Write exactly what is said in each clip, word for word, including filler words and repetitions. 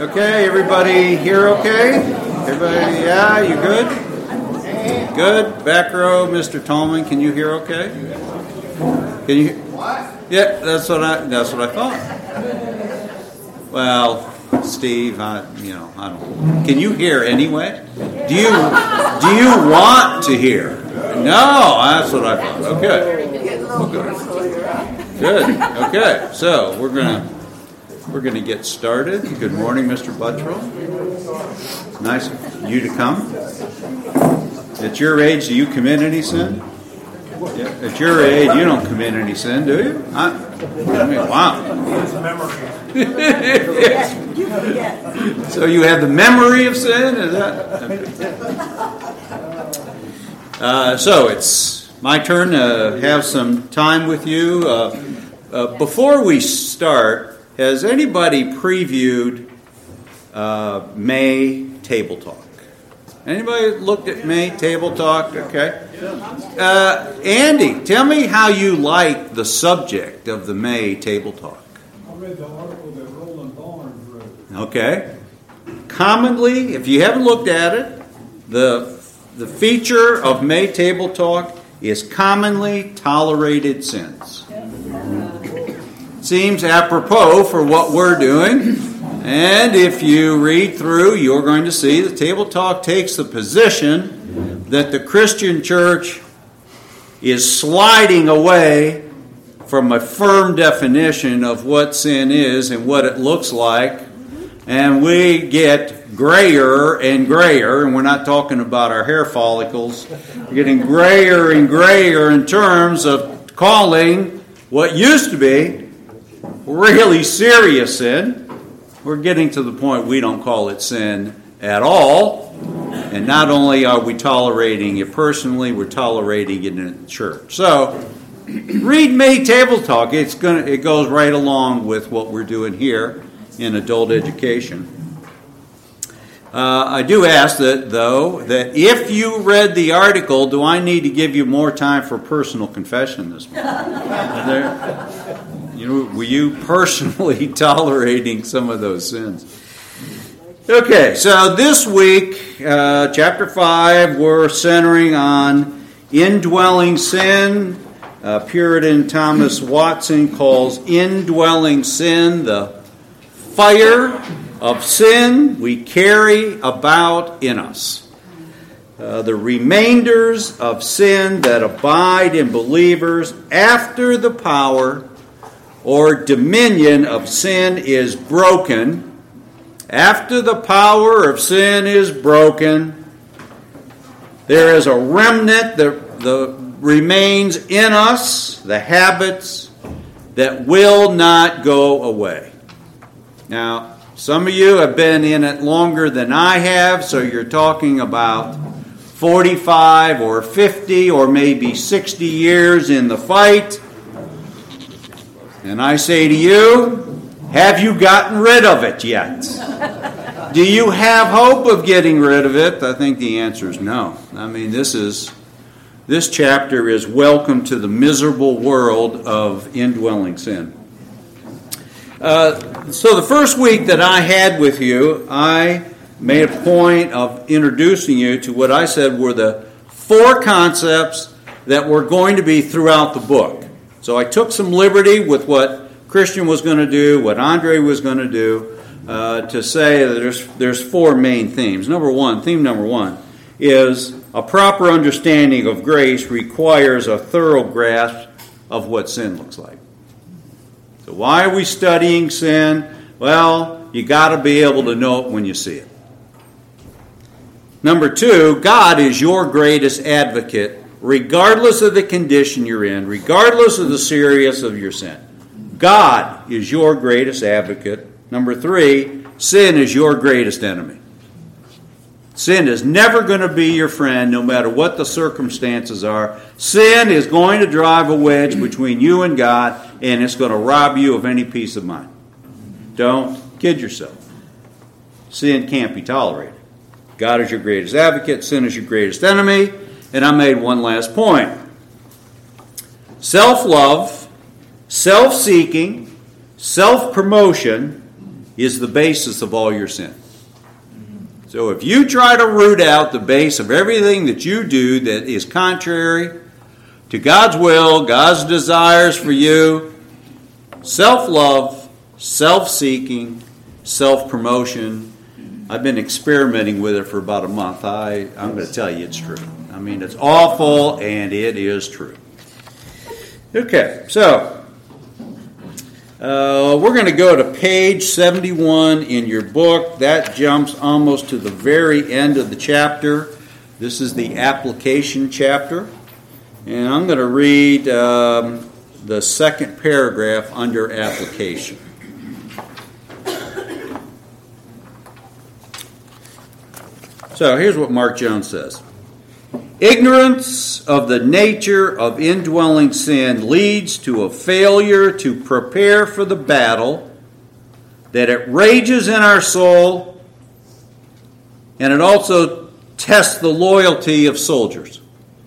Okay, everybody here okay? Everybody, yeah, you good? Good. Back row, Mister Tallman, can you hear okay? Can you? What? Yeah, that's what I. That's what I thought. Well, Steve, I, you know, I don't. Can you hear anyway? Do you? Do you want to hear? No, that's what I thought. Okay. Okay. Good. Okay. So we're gonna we're gonna get started. Good morning, Mister Buttrell. Nice of you to come. At your age, do you commit any sin? Yeah. At your age, you don't commit any sin, do you? I, I mean, wow. So you have the memory of sin? Is that? Okay. Uh, so it's my turn to have some time with you. Uh, uh, before we start, has anybody previewed uh, May Table Talk? Anybody looked at May Table Talk? Okay. Uh, Andy, tell me how you like the subject of the May Table Talk. I read the article that Roland Barnes wrote. Okay. Commonly, if you haven't looked at it, the the feature of May Table Talk is commonly tolerated sins. Seems apropos for what we're doing. And if you read through, you're going to see the Table Talk takes the position that the Christian church is sliding away from a firm definition of what sin is and what it looks like. And we get grayer and grayer, and we're not talking about our hair follicles. We're getting grayer and grayer in terms of calling what used to be really serious sin. We're getting to the point we don't call it sin at all. And not only are we tolerating it personally, we're tolerating it in the church. So, read May Table Talk. It's gonna, it goes right along with what we're doing here in adult education. Uh, I do ask that, though, that if you read the article, do I need to give you more time for personal confession this morning? Are there, you know, were you personally tolerating some of those sins? Okay, so this week, uh, chapter five, we're centering on indwelling sin. Uh, Puritan Thomas Watson calls indwelling sin the fire of sin we carry about in us. Uh, the remainders of sin that abide in believers after the power or dominion of sin is broken. After the power of sin is broken, there is a remnant that, that remains in us, the habits that will not go away. Now, some of you have been in it longer than I have, so you're talking about forty-five or fifty or maybe sixty years in the fight. And I say to you, have you gotten rid of it yet? Do you have hope of getting rid of it? I think the answer is no. I mean, this is this chapter is welcome to the miserable world of indwelling sin. Uh, so the first week that I had with you, I made a point of introducing you to what I said were the four concepts that were going to be throughout the book. So I took some liberty with what Christian was going to do, what Andre was going to do, uh, to say that there's there's four main themes. Number one, theme number one, is a proper understanding of grace requires a thorough grasp of what sin looks like. So why are we studying sin? Well, you got to be able to know it when you see it. Number two, God is your greatest advocate, regardless of the condition you're in, regardless of the seriousness of your sin. God is your greatest advocate. Number three, sin is your greatest enemy. Sin is never going to be your friend, no matter what the circumstances are. Sin is going to drive a wedge between you and God, and it's going to rob you of any peace of mind. Don't kid yourself. Sin can't be tolerated. God is your greatest advocate. Sin is your greatest enemy. And I made one last point. Self-love, self-seeking, self-promotion is the basis of all your sin. So if you try to root out the base of everything that you do that is contrary to God's will, God's desires for you, self-love, self-seeking, self-promotion, I've been experimenting with it for about a month. I, I'm going to tell you it's true. I mean, it's awful, and it is true. Okay, so uh, we're going to go to page seventy-one in your book. That jumps almost to the very end of the chapter. This is the application chapter. And I'm going to read um, the second paragraph under application. So here's what Mark Jones says. Ignorance of the nature of indwelling sin leads to a failure to prepare for the battle, that it rages in our soul, and it also tests the loyalty of soldiers.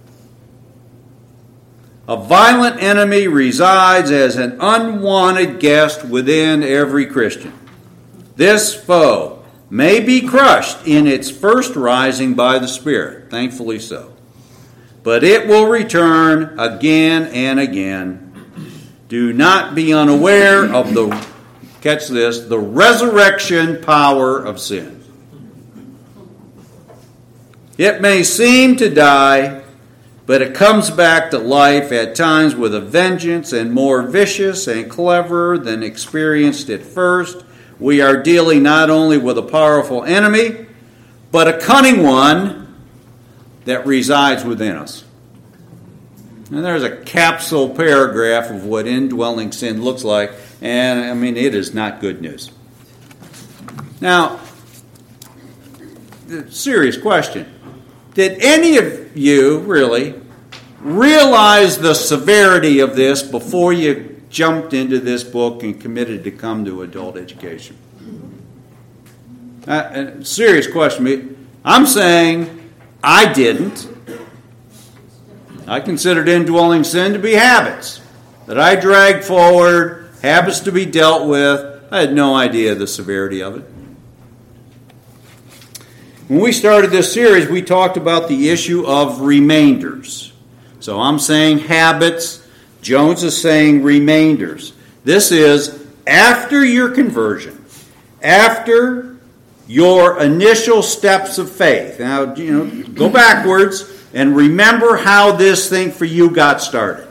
A violent enemy resides as an unwanted guest within every Christian. This foe may be crushed in its first rising by the Spirit, thankfully so. But it will return again and again. Do not be unaware of the, catch this, the resurrection power of sin. It may seem to die, but it comes back to life at times with a vengeance and more vicious and clever than experienced at first. We are dealing not only with a powerful enemy, but a cunning one that resides within us. And there's a capsule paragraph of what indwelling sin looks like, and I mean, it is not good news. Now, serious question. Did any of you really realize the severity of this before you jumped into this book and committed to come to adult education? Uh, serious question. I'm saying I didn't. I considered indwelling sin to be habits that I dragged forward, habits to be dealt with. I had no idea the severity of it. When we started this series, we talked about the issue of remainders. So I'm saying habits. Jones is saying remainders. This is after your conversion, after your initial steps of faith. Now, you know, go backwards and remember how this thing for you got started.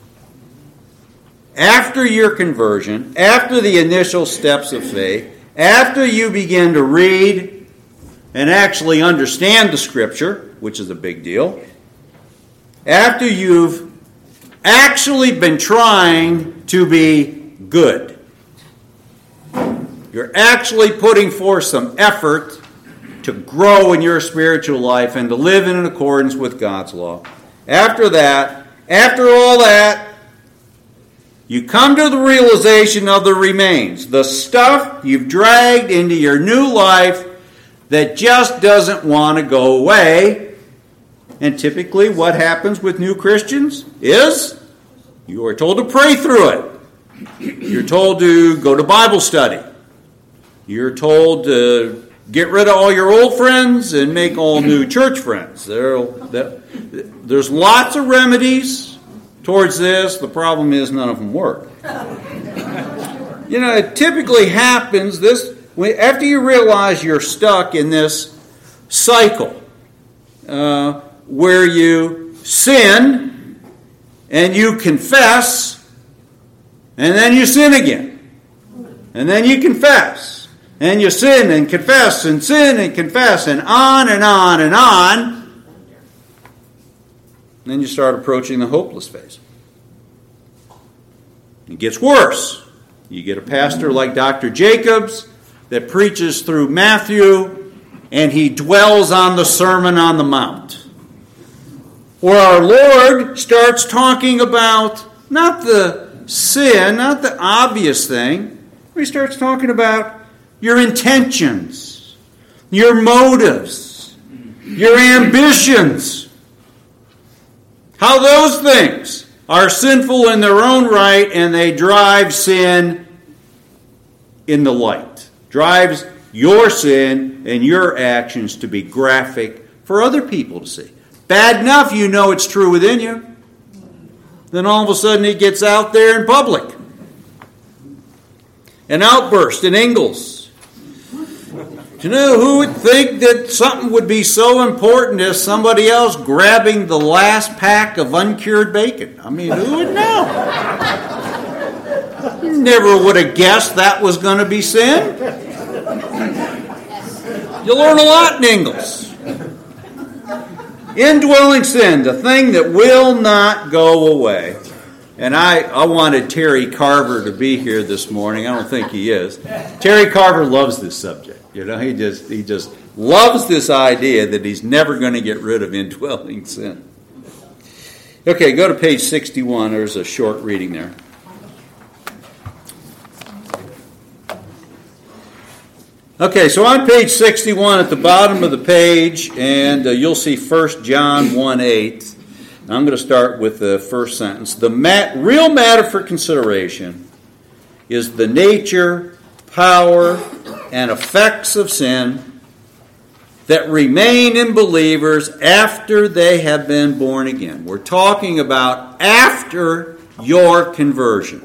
After your conversion, after the initial steps of faith, after you begin to read and actually understand the Scripture, which is a big deal, after you've actually been trying to be good, you're actually putting forth some effort to grow in your spiritual life and to live in accordance with God's law. After that, after all that, you come to the realization of the remains, the stuff you've dragged into your new life that just doesn't want to go away. And typically what happens with new Christians is you are told to pray through it. You're told to go to Bible study. You're told to get rid of all your old friends and make all new church friends. There, there's lots of remedies towards this. The problem is none of them work. You know, it typically happens this after you realize you're stuck in this cycle uh, where you sin and you confess and then you sin again. And then you confess. And you sin and confess and sin and confess and on and on and on. Then you start approaching the hopeless phase. It gets worse. You get a pastor like Doctor Jacobs that preaches through Matthew and he dwells on the Sermon on the Mount, where our Lord starts talking about not the sin, not the obvious thing. He starts talking about your intentions, your motives, your ambitions. How those things are sinful in their own right and they drive sin in the light. drives your sin and your actions to be graphic for other people to see. Bad enough you know it's true within you. Then all of a sudden it gets out there in public. An outburst in Ingalls. You know, who would think that something would be so important as somebody else grabbing the last pack of uncured bacon? I mean, who would know? You never would have guessed that was going to be sin. You learn a lot in Ingalls. Indwelling sin, the thing that will not go away. And I, I wanted Terry Carver to be here this morning. I don't think he is. Terry Carver loves this subject. You know, he just he just loves this idea that he's never going to get rid of indwelling sin. Okay, go to page sixty-one. There's a short reading there. Okay, so on page sixty-one at the bottom of the page, and uh, you'll see First John one eight. I'm going to start with the first sentence. The mat, real matter for consideration is the nature, power, and effects of sin that remain in believers after they have been born again. We're talking about after your conversion.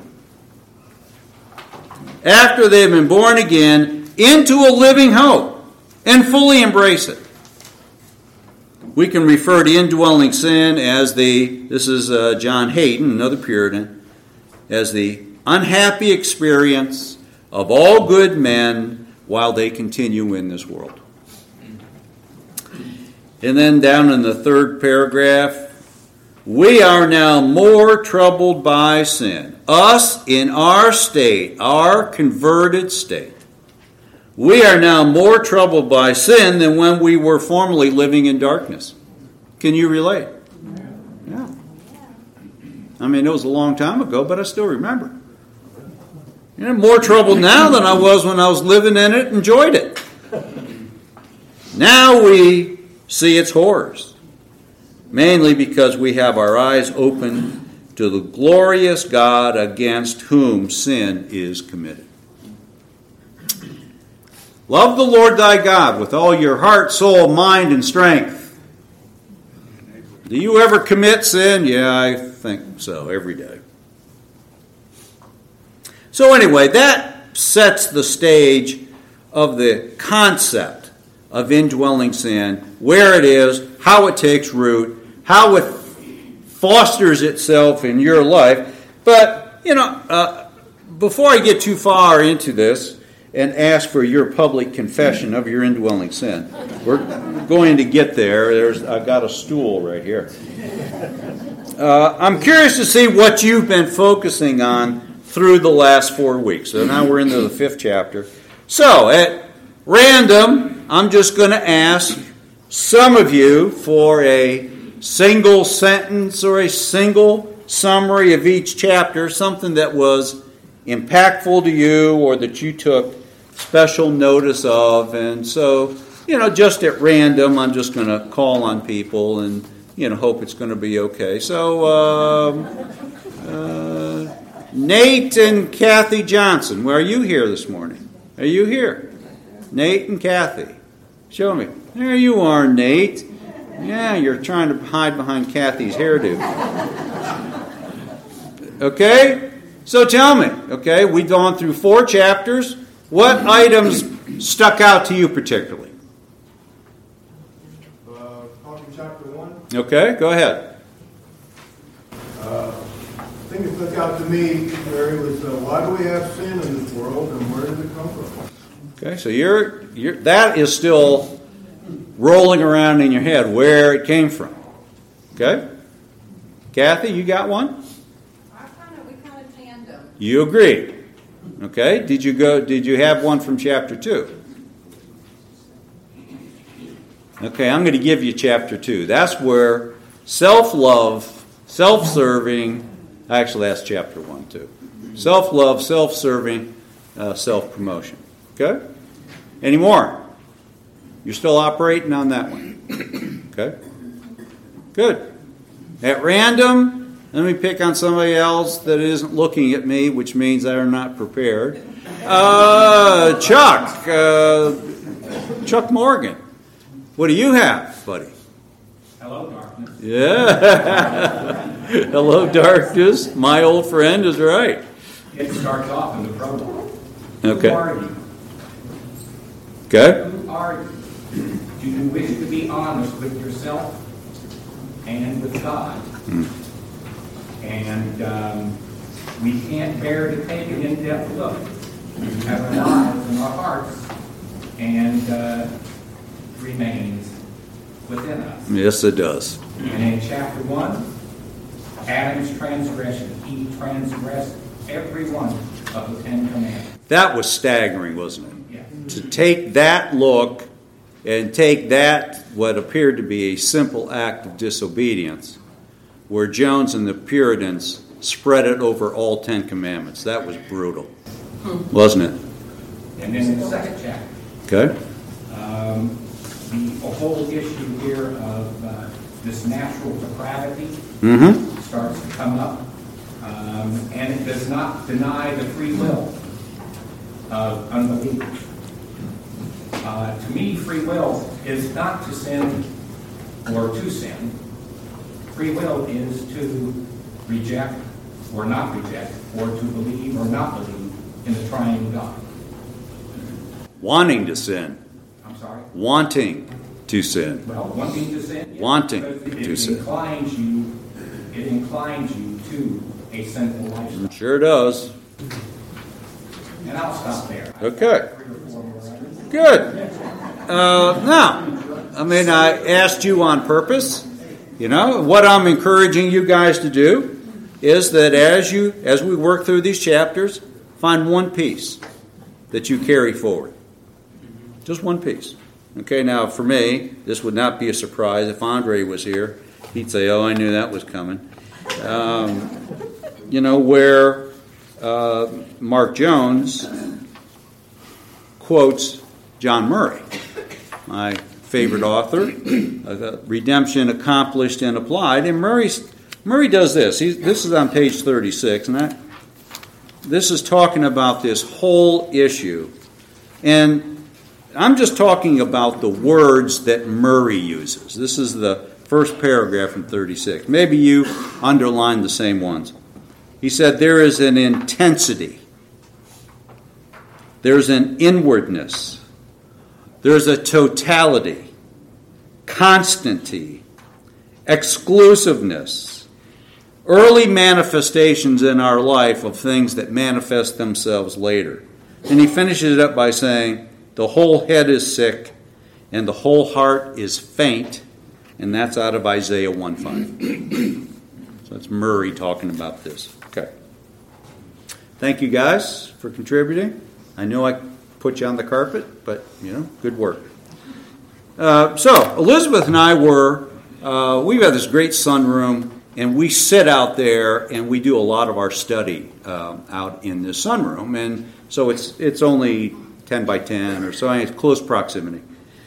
After they've been born again into a living hope and fully embrace it. We can refer to indwelling sin as the, this is uh, John Hayden, another Puritan, as the unhappy experience of all good men while they continue in this world. And then down in the third paragraph, we are now more troubled by sin. Us in our state, our converted state. We are now more troubled by sin than when we were formerly living in darkness. Can you relate? Yeah. I mean, it was a long time ago, but I still remember. You know, more troubled now than I was when I was living in it, enjoyed it. Now we see its horrors. Mainly because we have our eyes open to the glorious God against whom sin is committed. Love the Lord thy God with all your heart, soul, mind, and strength. Do you ever commit sin? Yeah, I think so, every day. So anyway, that sets the stage of the concept of indwelling sin, where it is, how it takes root, how it fosters itself in your life. But, you know, uh, before I get too far into this, and ask for your public confession of your indwelling sin. We're going to get there. There's, I've got a stool right here. Uh, I'm curious to see what you've been focusing on through the last four weeks. So now we're into the fifth chapter. So at random, I'm just going to ask some of you for a single sentence or a single summary of each chapter, something that was impactful to you or that you took special notice of. And so, you know, just at random, I'm just going to call on people and, you know, hope it's going to be okay. So, um, uh, Nate and Kathy Johnson, where are you here this morning? Are you here? Nate and Kathy. Show me. There you are, Nate. Yeah, you're trying to hide behind Kathy's hairdo. Okay? So tell me, okay, we've gone through four chapters. What items stuck out to you particularly? Uh, talking chapter one. Okay, go ahead. Uh, the thing that stuck out to me, Larry, was uh, why do we have sin in this world and where does it come from? Okay, so you're, you're that is still rolling around in your head where it came from. Okay? Kathy, you got one? You agreed. Okay. Did you go did you have one from chapter two? Okay, I'm going to give you chapter two. That's where self-love, self-serving, actually that's chapter one too. Self-love, self-serving, uh, self-promotion. Okay? Any more? You're still operating on that one. Okay? Good. At random, Let me pick on somebody else that isn't looking at me, which means they're not prepared. Uh, Chuck. Uh, Chuck Morgan. What do you have, buddy? Hello, darkness. Yeah. Hello, darkness. My old friend is right. It starts off in the prologue. Okay. Who are you? Okay. Who are you? Do you wish to be honest with yourself and with God? Mm. And um, we can't bear to take an in-depth look at our lives and our hearts, and uh, remains within us. Yes, it does. And in chapter one, Adam's transgression, he transgressed every one of the Ten Commandments. That was staggering, wasn't it? Yeah. To take that look and take that, what appeared to be a simple act of disobedience, where Jones and the Puritans spread it over all Ten Commandments. That was brutal, wasn't it? And then in the second chapter, Okay. um, the whole issue here of uh, this natural depravity Mm-hmm. starts to come up, um, and it does not deny the free will of unbelievers. Uh, to me, free will is not to sin or to sin. Free will is to reject or not reject, or to believe or not believe in the triune God. Wanting to sin. I'm sorry? Wanting to sin. Well, wanting to sin. yes, Wanting because it, to it sin. inclines you. It inclines you to a sinful lifestyle. Sure does. And I'll stop there. Okay. Three or four more items. Good. Uh, now, I mean, I asked you on purpose. You know, what I'm encouraging you guys to do is that as you, as we work through these chapters, find one piece that you carry forward. Just one piece. Okay, now for me, this would not be a surprise. If Andre was here, he'd say, oh, I knew that was coming. Um, you know, where uh, Mark Jones quotes John Murray, my favorite author, uh, Redemption Accomplished and Applied. And Murray's, Murray does this. He, this is on page thirty-six. And I, this is talking about this whole issue. And I'm just talking about the words that Murray uses. This is the first paragraph in thirty-six. Maybe you underlined the same ones. He said, there is an intensity. There's an inwardness. There's a totality, constancy, exclusiveness, early manifestations in our life of things that manifest themselves later. And he finishes it up by saying, the whole head is sick, and the whole heart is faint, and that's out of Isaiah one five. So that's Murray talking about this. Okay. Thank you guys for contributing. I know I put you on the carpet, but, you know, good work. Uh, so, Elizabeth and I were, uh, we've got this great sunroom, and we sit out there, and we do a lot of our study uh, out in this sunroom. And so it's it's only ten by ten or so, it's close proximity.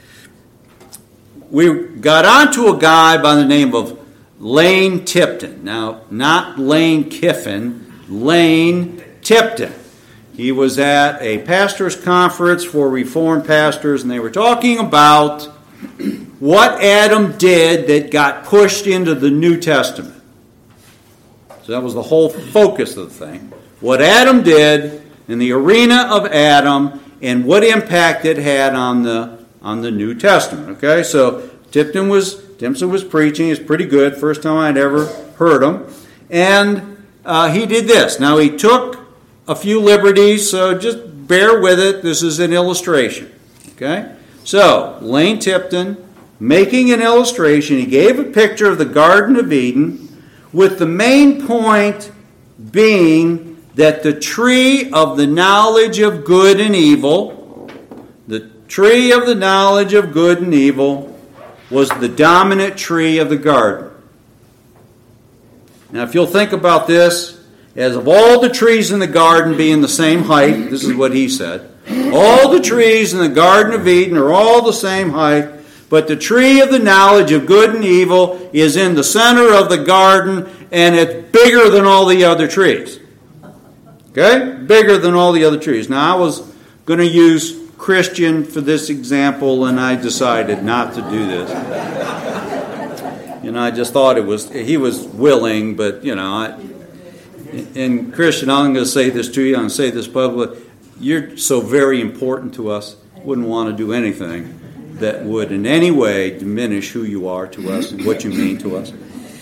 We got onto a guy by the name of Lane Tipton. Now, not Lane Kiffin, Lane Tipton. He was at a pastor's conference for Reformed pastors, and they were talking about what Adam did that got pushed into the New Testament. So that was the whole focus of the thing. What Adam did in the arena of Adam and what impact it had on the on the New Testament. Okay, so Tipton was Timpson was preaching. It's pretty good. First time I'd ever heard him, and uh, he did this. Now he took a few liberties, so just bear with it. This is an illustration. Okay, so Lane Tipton making an illustration. He gave a picture of the Garden of Eden, with the main point being that the tree of the knowledge of good and evil, the tree of the knowledge of good and evil, was the dominant tree of the garden. Now, if you'll think about this, as of all the trees in the garden being the same height, this is what he said, all the trees in the Garden of Eden are all the same height, but the tree of the knowledge of good and evil is in the center of the garden, and it's bigger than all the other trees. Okay? Bigger than all the other trees. Now, I was going to use Christian for this example, and I decided not to do this. You know, I just thought it was, he was willing, but, you know, I, and Christian, I'm going to say this to you, I'm going to say this publicly. You're so very important to us, wouldn't want to do anything that would in any way diminish who you are to us and what you mean to us.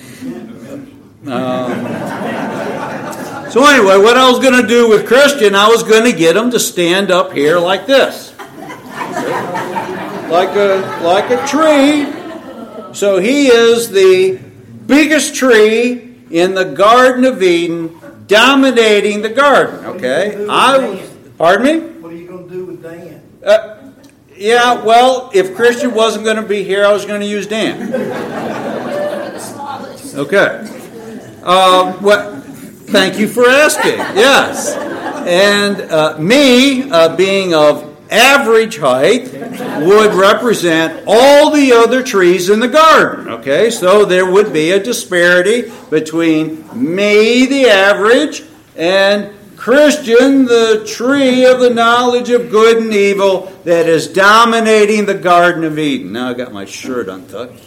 Um, so anyway, what I was going to do with Christian, I was going to get him to stand up here like this. Like a, like a tree. So he is the biggest tree in the Garden of Eden, dominating the garden. Okay? I, pardon me? What are you going to do with Dan? Uh, yeah, well, if Christian wasn't going to be here, I was going to use Dan. Okay. Um, well, thank you for asking. Yes. And uh, me, uh, being of average height, would represent all the other trees in the garden. Okay, so there would be a disparity between me, the average, and Christian, the tree of the knowledge of good and evil that is dominating the Garden of Eden. Now I got my shirt untucked.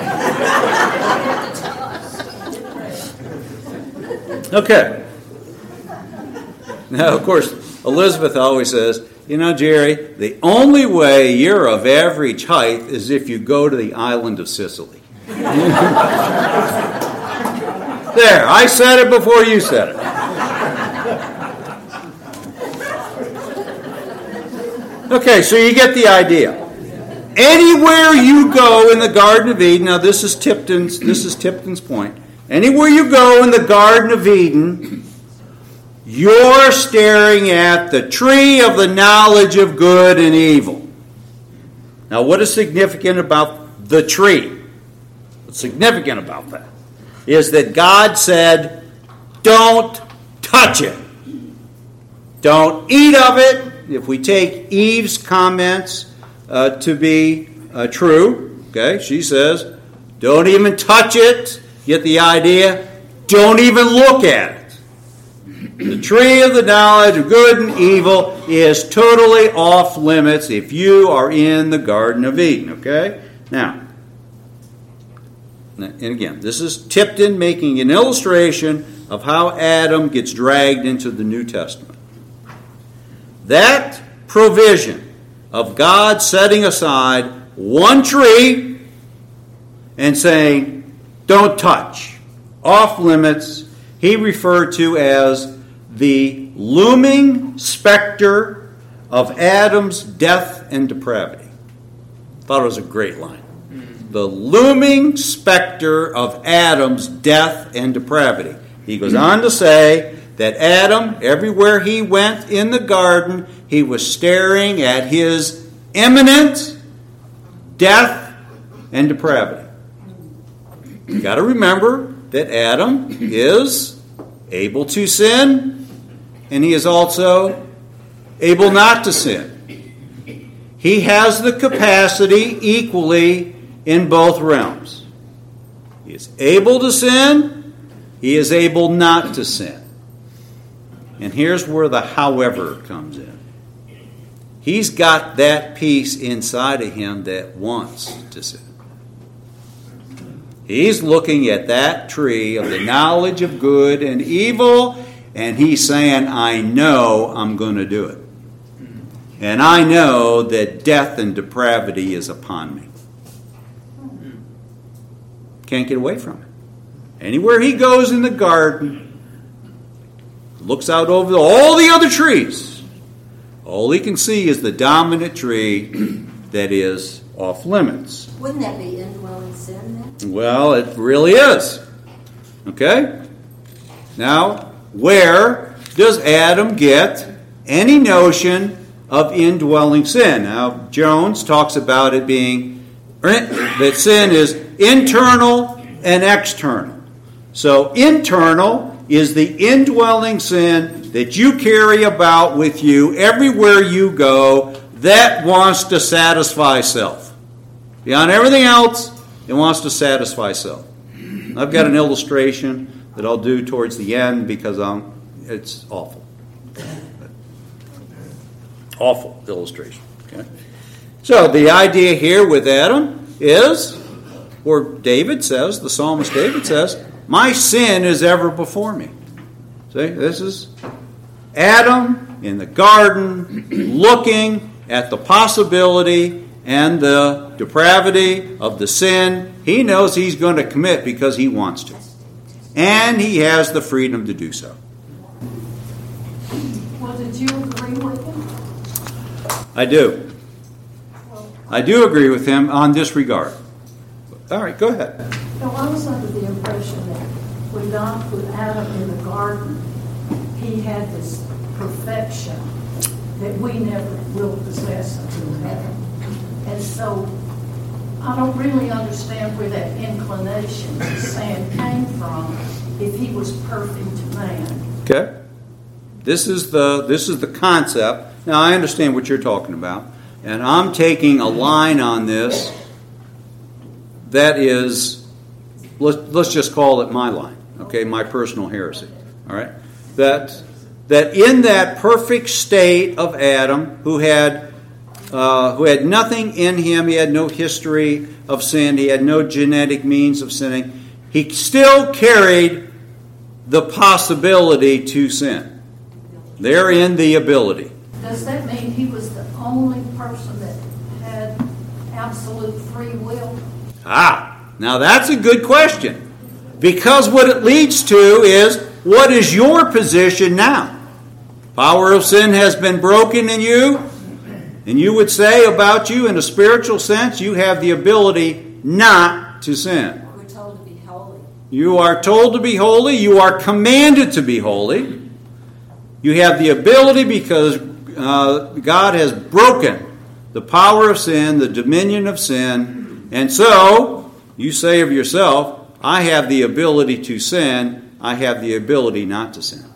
Okay. Now, of course, Elizabeth always says, you know, Jerry, the only way you're of average height is if you go to the island of Sicily. There, I said it before you said it. Okay, so you get the idea. Anywhere you go in the Garden of Eden, now this is Tipton's, this is Tipton's point. Anywhere you go in the Garden of Eden, you're staring at the tree of the knowledge of good and evil. Now, what is significant about the tree? What's significant about that is that God said, don't touch it. Don't eat of it. If we take Eve's comments uh, to be uh, true, okay, she says, don't even touch it. Get the idea? Don't even look at it. The tree of the knowledge of good and evil is totally off limits if you are in the Garden of Eden, okay? Now, and again, this is Tipton making an illustration of how Adam gets dragged into the New Testament. That provision of God setting aside one tree and saying, don't touch, off limits, he referred to as the looming specter of Adam's death and depravity. Thought it was a great line. The looming specter of Adam's death and depravity. He goes on to say that Adam, everywhere he went in the garden, he was staring at his imminent death and depravity. You've got to remember that Adam is able to sin, and he is also able not to sin. He has the capacity equally in both realms. He is able to sin, he is able not to sin. And here's where the however comes in. He's got that piece inside of him that wants to sin. He's looking at that tree of the knowledge of good and evil, and he's saying, I know I'm going to do it. And I know that death and depravity is upon me. Can't get away from it. Anywhere he goes in the garden, looks out over all the other trees, all he can see is the dominant tree that is off limits. Wouldn't that be indwelling sin then? Well, it really is. Okay? Now, where does Adam get any notion of indwelling sin? Now, Jones talks about it being, that sin is internal and external. So, internal is the indwelling sin that you carry about with you everywhere you go that wants to satisfy self. Beyond everything else, it wants to satisfy self. I've got an illustration that I'll do towards the end because um, it's awful. Awful illustration. Okay. So the idea here with Adam is, or David says, the psalmist David says, my sin is ever before me. See, this is Adam in the garden looking at the possibility and the depravity of the sin he knows he's going to commit because he wants to. And he has the freedom to do so. Well, did you agree with him? I do. I do agree with him on this regard. All right, go ahead. No, I was under the impression that when God put Adam in the garden, he had this perfection that we never will possess until heaven. And so I don't really understand where that inclination to sin came from if he was perfect man. Okay. This is the this is the concept. Now I understand what you're talking about, and I'm taking a line on this that is, let's, let's just call it my line, okay, my personal heresy. All right, that that in that perfect state of Adam, who had uh, who had nothing in him, he had no history of sin, he had no genetic means of sinning, he still carried the possibility to sin. Therein the ability. Does that mean he was the only person that had absolute free will? Ah, now that's a good question. Because what it leads to is, what is your position now? Power of sin has been broken in you, and you would say about you in a spiritual sense, you have the ability not to sin. We're told to be holy. You are told to be holy. You are commanded to be holy. You have the ability because uh, God has broken the power of sin, the dominion of sin. And so, you say of yourself, I have the ability to sin. I have the ability not to sin.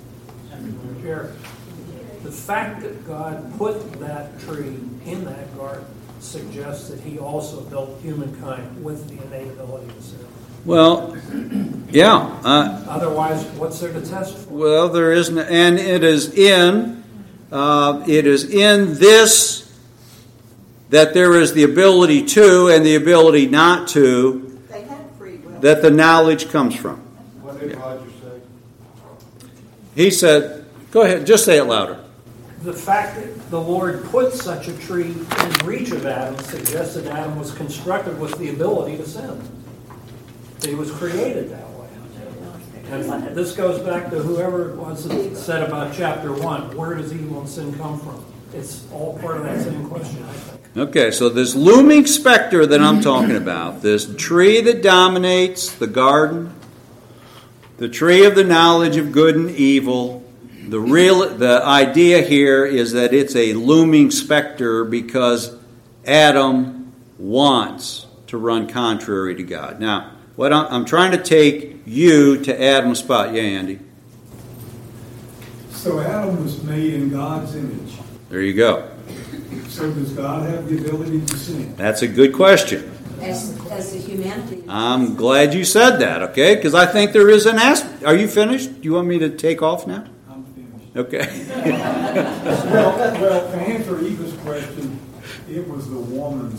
The fact that God put that tree in that garden suggests that he also built humankind with the innate ability to sin. Well, yeah. Uh, Otherwise, what's there to test for? well, there isn't, and it is in, uh, it is in this that there is the ability to and the ability not to. They had free will. That the knowledge comes from. What did Roger say? He said, go ahead, just say it louder. The fact that the Lord put such a tree in reach of Adam suggests that Adam was constructed with the ability to sin. That he was created that way. And this goes back to whoever it was that said about chapter one. Where does evil and sin come from? It's all part of that same question, I think. Okay, so this looming specter that I'm talking about, this tree that dominates the garden, the tree of the knowledge of good and evil, the real the idea here is that it's a looming specter because Adam wants to run contrary to God. Now, what I'm, I'm trying to take you to Adam's spot. Yeah, Andy. So Adam was made in God's image. There you go. So does God have the ability to sin? That's a good question. As, as the humanity. I'm glad you said that, okay? Because I think there is an aspect. Are you finished? Do you want me to take off now? I'm finished. Okay. well, well, to answer Eva's question, it was the woman's.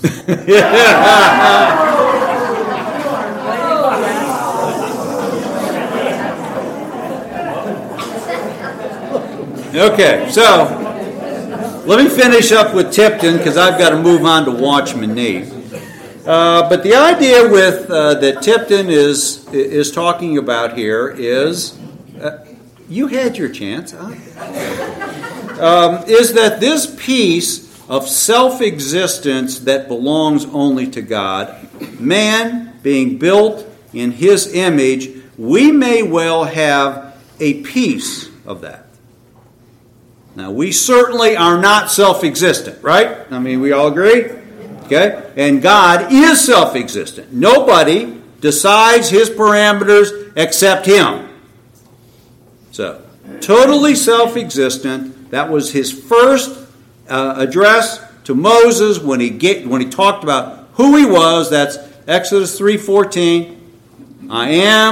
Okay, so let me finish up with Tipton because I've got to move on to Watchman Nee. Uh, but the idea with uh, that Tipton is is talking about here is, uh, you had your chance, huh? um, is that this piece of self-existence that belongs only to God, man being built in His image, we may well have a piece of that. Now, we certainly are not self-existent, right? I mean, we all agree? Okay? And God is self-existent. Nobody decides His parameters except Him. So, totally self-existent. That was His first uh, address to Moses when he get, when he talked about who He was. That's Exodus three fourteen. I am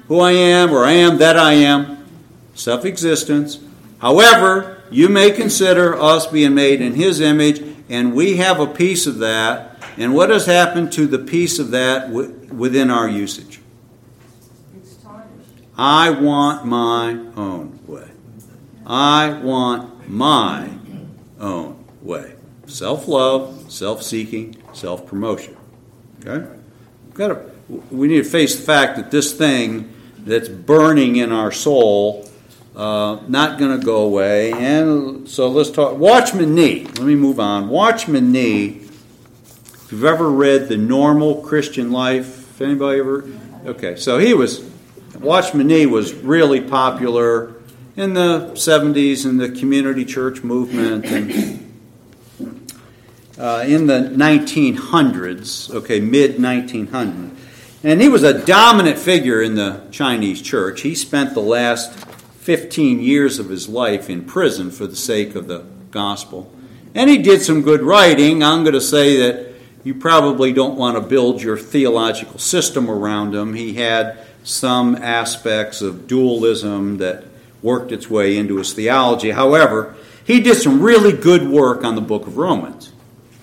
who I am, or I am that I am, self-existence. However, you may consider us being made in His image, and we have a piece of that. And what has happened to the piece of that w- within our usage? It's tarnished. I want my own way. I want my own way. Self-love, self-seeking, self-promotion. Okay? We've got to, we need to face the fact that this thing that's burning in our soul, uh, not going to go away. And so let's talk. Watchman Nee. Let me move on. Watchman Nee. If you've ever read The Normal Christian Life, anybody ever? Okay, so he was, Watchman Nee was really popular in the seventies in the community church movement and uh, in the nineteen hundreds, okay, mid nineteen hundreds. And he was a dominant figure in the Chinese church. He spent the last fifteen years of his life in prison for the sake of the gospel. And he did some good writing. I'm going to say that you probably don't want to build your theological system around him. He had some aspects of dualism that worked its way into his theology. However, he did some really good work on the book of Romans.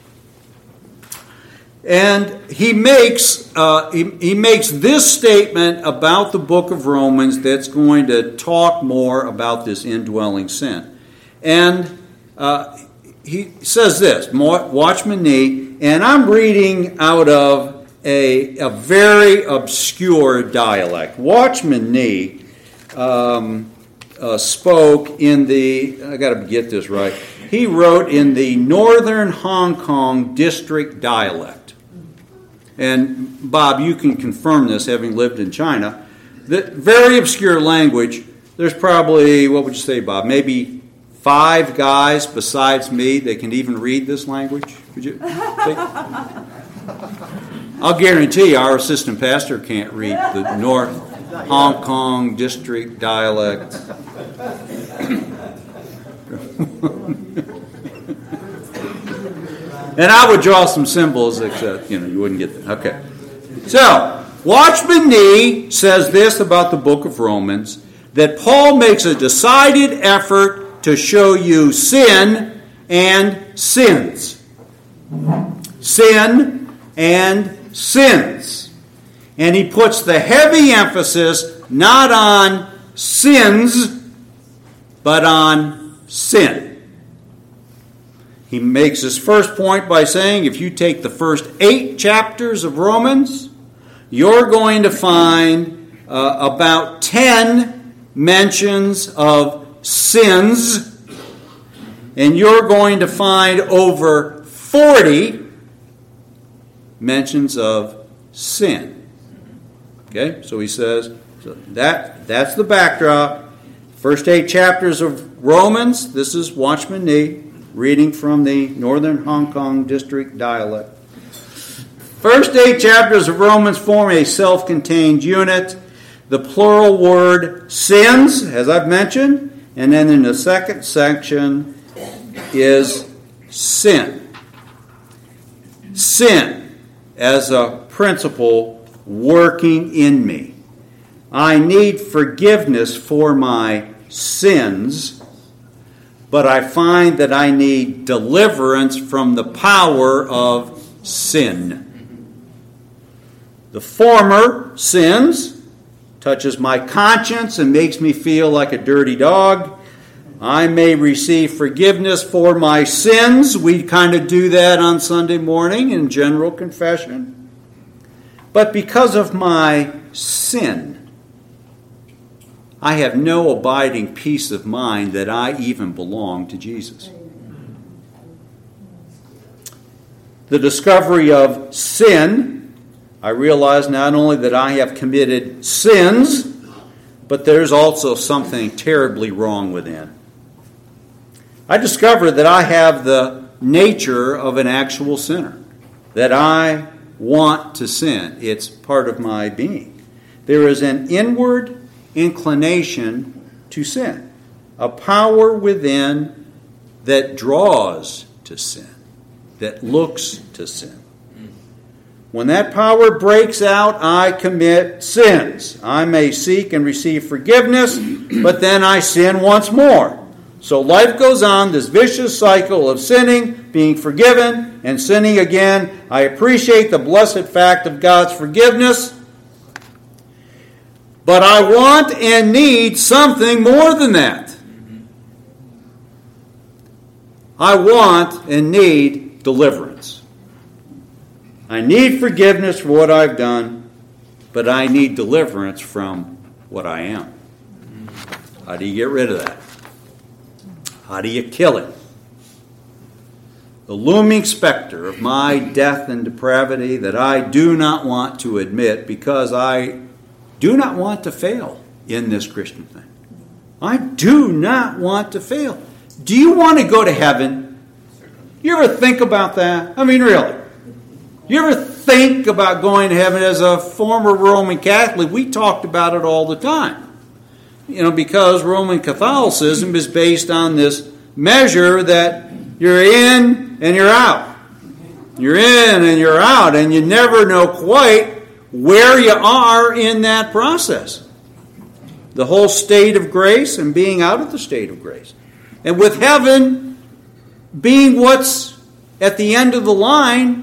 And he makes uh, he, he makes this statement about the book of Romans that's going to talk more about this indwelling sin. And uh, he says this, Watchman Nee, and I'm reading out of a, a very obscure dialect. Watchman Nee um, uh, spoke in the, I got to get this right, he wrote in the Northern Hong Kong district dialect. And Bob, you can confirm this, having lived in China. The very obscure language. There's probably, what would you say, Bob? Maybe five guys besides me that can even read this language. Would you? I'll guarantee our assistant pastor can't read the North Hong Kong district dialect. And I would draw some symbols, except, you know, you wouldn't get them. Okay. So, Watchman Nee says this about the book of Romans, that Paul makes a decided effort to show you sin and sins. Sin and sins. And he puts the heavy emphasis not on sins, but on sin. He makes his first point by saying, if you take the first eight chapters of Romans, you're going to find uh, about ten mentions of sins, and you're going to find over forty mentions of sin. Okay, so he says, so that that's the backdrop. First eight chapters of Romans, this is Watchman Nee, reading from the Northern Hong Kong district dialect. First eight chapters of Romans form a self-contained unit. The plural word sins, as I've mentioned, and then in the second section is sin. Sin as a principle working in me. I need forgiveness for my sins, but I find that I need deliverance from the power of sin. The former, sins, touches my conscience and makes me feel like a dirty dog. I may receive forgiveness for my sins. We kind of do that on Sunday morning in general confession. But because of my sin, I have no abiding peace of mind that I even belong to Jesus. The discovery of sin, I realize not only that I have committed sins, but there's also something terribly wrong within. I discover that I have the nature of an actual sinner, that I want to sin. It's part of my being. There is an inward inclination to sin, a power within that draws to sin, that looks to sin. When that power breaks out, I commit sins. I may seek and receive forgiveness, but then I sin once more. So life goes on, this vicious cycle of sinning, being forgiven, and sinning again. I appreciate the blessed fact of God's forgiveness, but I want and need something more than that. I want and need deliverance. I need forgiveness for what I've done, but I need deliverance from what I am. How do you get rid of that? How do you kill it? The looming specter of my death and depravity that I do not want to admit because I do not want to fail in this Christian thing. I do not want to fail. Do you want to go to heaven? You ever think about that? I mean, really. You ever think about going to heaven? As a former Roman Catholic, we talked about it all the time. You know, because Roman Catholicism is based on this measure that you're in and you're out. You're in and you're out, and you never know quite where you are in that process. The whole state of grace and being out of the state of grace. And with heaven being what's at the end of the line,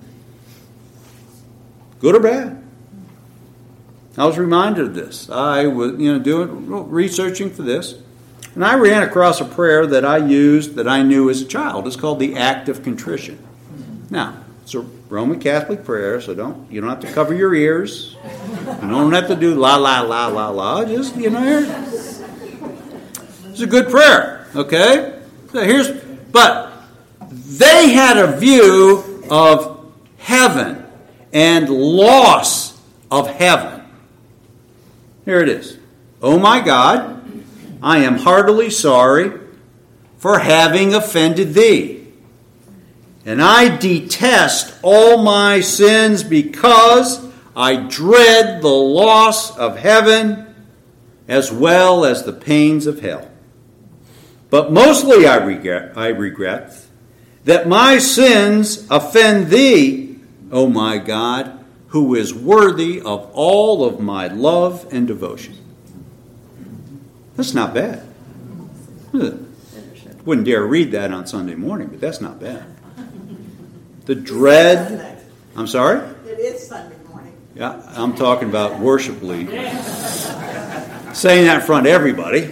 good or bad. I was reminded of this. I was, you know, doing researching for this, and I ran across a prayer that I used that I knew as a child. It's called the Act of Contrition. Now, it's a Roman Catholic prayer, so don't you don't have to cover your ears. You don't have to do la la la la la. Just you know, it's a good prayer. Okay, so here's but they had a view of heaven and loss of heaven. Here it is. Oh my God, I am heartily sorry for having offended thee. And I detest all my sins because I dread the loss of heaven as well as the pains of hell. But mostly I regret, I regret that my sins offend thee, O my God, who is worthy of all of my love and devotion. That's not bad. Wouldn't dare read that on Sunday morning, but that's not bad. The dread... I'm sorry? It is Sunday morning. Yeah, I'm talking about worship lead. Saying that in front of everybody.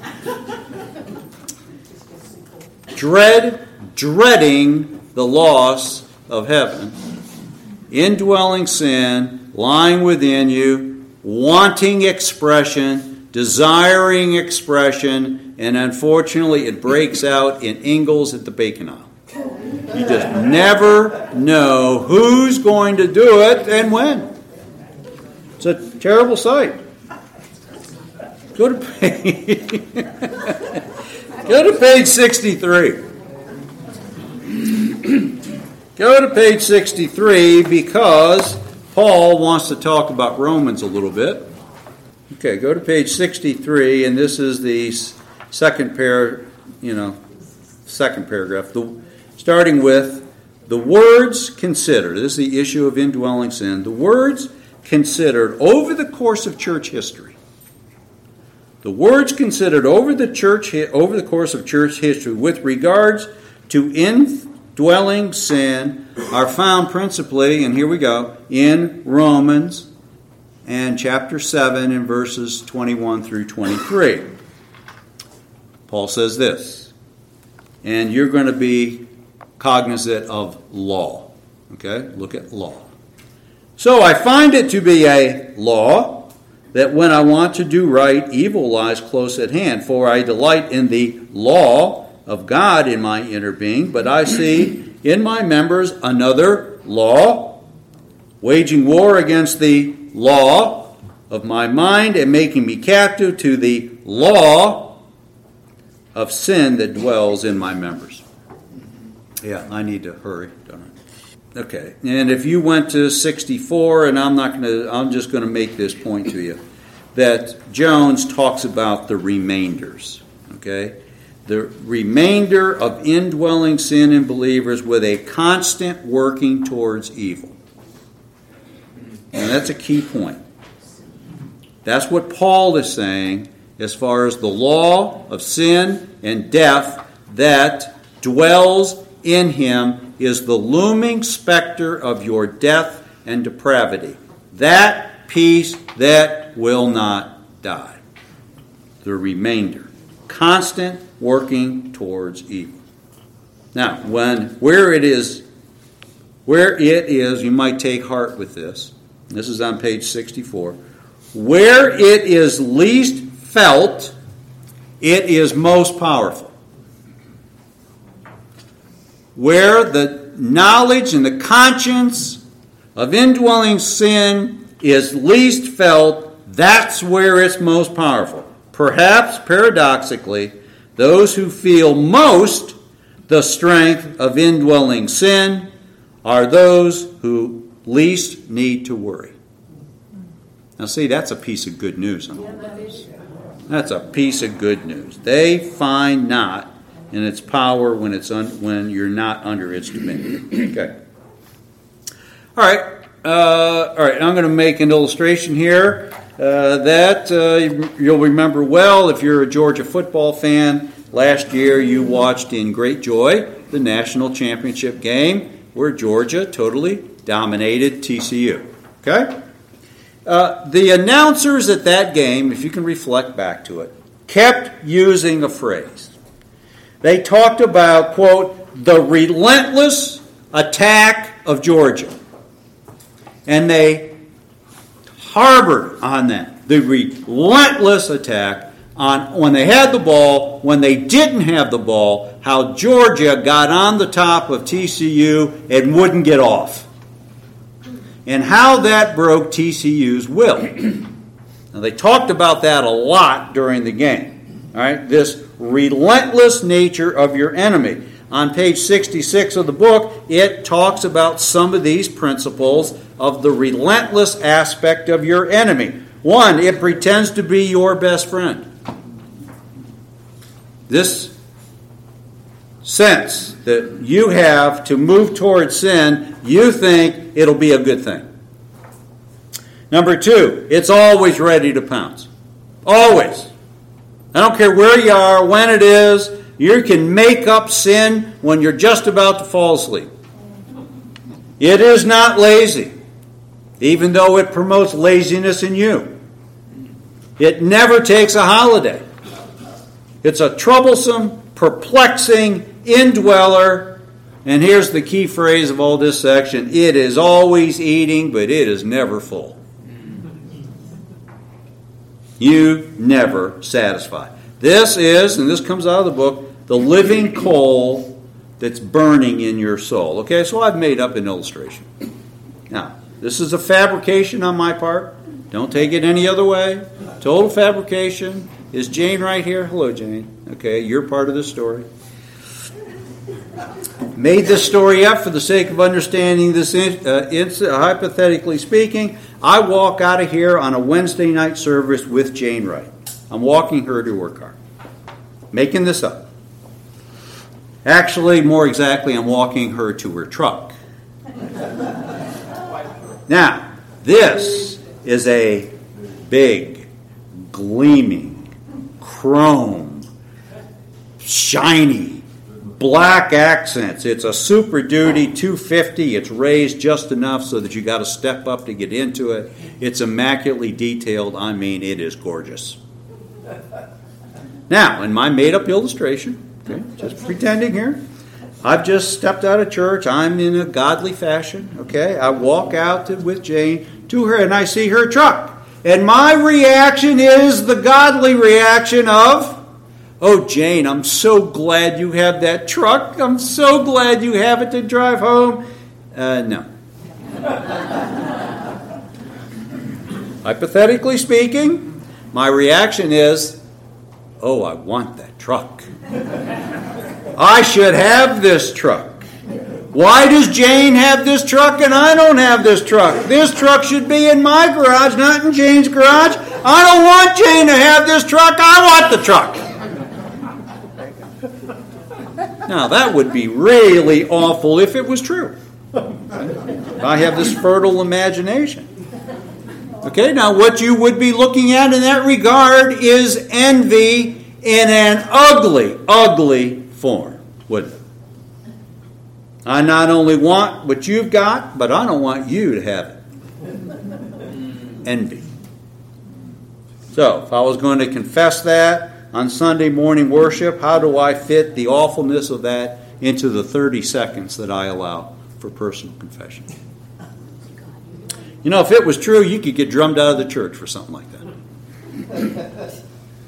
Dread, dreading the loss of heaven. Indwelling sin, lying within you, wanting expression, desiring expression, and unfortunately it breaks out in Ingalls at the bacon aisle. You just never know who's going to do it and when. It's a terrible sight. Go to page, go to page sixty-three. Go to page sixty-three because Paul wants to talk about Romans a little bit. Okay, go to page sixty-three, and this is the second pair, you know, second paragraph. The, starting with the words considered. This is the issue of indwelling sin. The words considered over the course of church history. The words considered over the church over the course of church history with regards to indwelling sin are found principally, and here we go, in Romans and chapter seven and verses twenty-one through twenty-three. Paul says this, and you're going to be cognizant of law. Okay? Look at law. So I find it to be a law that when I want to do right, evil lies close at hand. For I delight in the law of God in my inner being, but I see in my members another law, waging war against the law of my mind and making me captive to the law of sin that dwells in my members. Yeah, I need to hurry, don't I? Okay, and if you went to sixty-four, and I'm not going to, I'm just going to make this point to you, that Jones talks about the remainders, okay? The remainder of indwelling sin in believers with a constant working towards evil. And that's a key point. That's what Paul is saying as far as the law of sin and death that dwells in him is the looming specter of your death and depravity. That piece that will not die. The remainder. Constant working towards evil. Now, when where it is, where it is, you might take heart with this. This is on page sixty-four. Where it is least felt, it is most powerful. Where the knowledge and the conscience of indwelling sin is least felt, that's where it's most powerful. Perhaps, paradoxically, those who feel most the strength of indwelling sin are those who least need to worry. Now see, that's a piece of good news. Huh? That's a piece of good news. They find not in its power when it's un- when you're not under its dominion. Okay. All right. Uh, all right. I'm going to make an illustration here uh, that uh, you'll remember well if you're a Georgia football fan. Last year you watched in great joy the national championship game where Georgia totally dominated T C U. Okay? Uh, the announcers at that game, if you can reflect back to it, kept using a phrase. They talked about, quote, the relentless attack of Georgia. And they harbored on that, the relentless attack on when they had the ball, when they didn't have the ball, how Georgia got on the top of T C U and wouldn't get off. And how that broke T C U's will. Now, they talked about that a lot during the game. All right, this relentless nature of your enemy. On page sixty-six of the book, it talks about some of these principles of the relentless aspect of your enemy. One, it pretends to be your best friend. This sense that you have to move towards sin, you think it'll be a good thing. Number two, it's always ready to pounce. Always. I don't care where you are, when it is, you can make up sin when you're just about to fall asleep. It is not lazy, even though it promotes laziness in you. It never takes a holiday. It's a troublesome, perplexing indweller. And here's the key phrase of all this section. It is always eating, but it is never full. You never satisfy. This is, and this comes out of the book, the living coal that's burning in your soul. Okay, so I've made up an illustration. Now, this is a fabrication on my part. Don't take it any other way. Total fabrication. Is Jane right here? Hello, Jane. Okay, you're part of this story. Made this story up for the sake of understanding this, uh, incident, hypothetically speaking. I walk out of here on a Wednesday night service with Jane Wright. I'm walking her to her car. Making this up. Actually, more exactly, I'm walking her to her truck. Now, this is a big, gleaming, chrome, shiny, black accents. It's a Super Duty two fifty. It's raised just enough so that you got to step up to get into it. It's immaculately detailed. I mean, it is gorgeous. Now, in my made-up illustration, okay, just pretending here, I've just stepped out of church. I'm in a godly fashion. Okay, I walk out to, with Jane to her, and I see her truck. And my reaction is the godly reaction of, oh, Jane, I'm so glad you have that truck. I'm so glad you have it to drive home. Uh, no. Hypothetically speaking, my reaction is, oh, I want that truck. I should have this truck. Why does Jane have this truck and I don't have this truck? This truck should be in my garage, not in Jane's garage. I don't want Jane to have this truck. I want the truck. Now, that would be really awful if it was true. I have this fertile imagination. Okay, now what you would be looking at in that regard is envy in an ugly, ugly form, wouldn't it? I not only want what you've got, but I don't want you to have it. Envy. So, if I was going to confess that on Sunday morning worship, how do I fit the awfulness of that into the thirty seconds that I allow for personal confession? You know, if it was true, you could get drummed out of the church for something like that.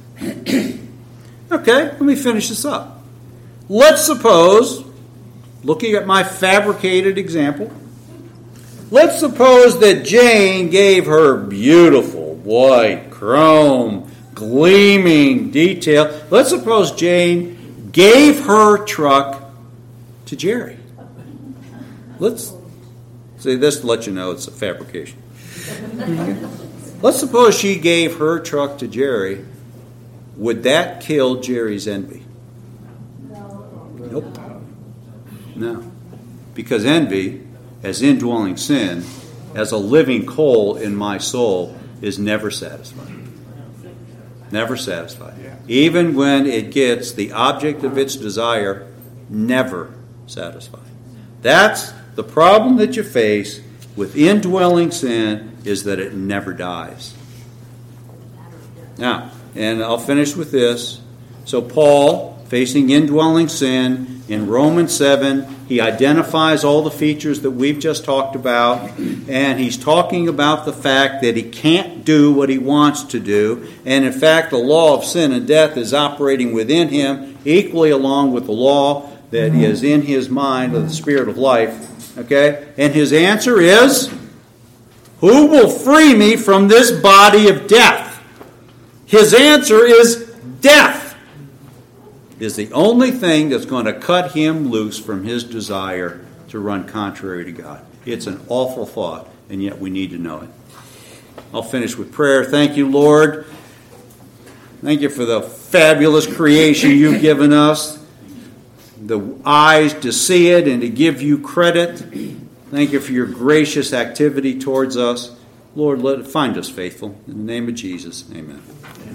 Okay, let me finish this up. Let's suppose, looking at my fabricated example, let's suppose that Jane gave her beautiful white, chrome, gleaming detail. Let's suppose Jane gave her truck to Jerry. Let's say this to let you know it's a fabrication. Let's suppose she gave her truck to Jerry. Would that kill Jerry's envy? Nope. No. Because envy, as indwelling sin, as a living coal in my soul, is never satisfied. Never satisfied. Even when it gets the object of its desire, never satisfied. That's the problem that you face with indwelling sin, is that it never dies. Now, and I'll finish with this. So Paul, facing indwelling sin, in Romans seven, he identifies all the features that we've just talked about, and he's talking about the fact that he can't do what he wants to do, and in fact the law of sin and death is operating within him, equally along with the law that is in his mind of the Spirit of life. Okay? And his answer is, who will free me from this body of death? His answer is death. Is the only thing that's going to cut him loose from his desire to run contrary to God. It's an awful thought, and yet we need to know it. I'll finish with prayer. Thank you, Lord. Thank you for the fabulous creation you've given us, the eyes to see it and to give you credit. Thank you for your gracious activity towards us. Lord, let it find us faithful. In the name of Jesus, amen.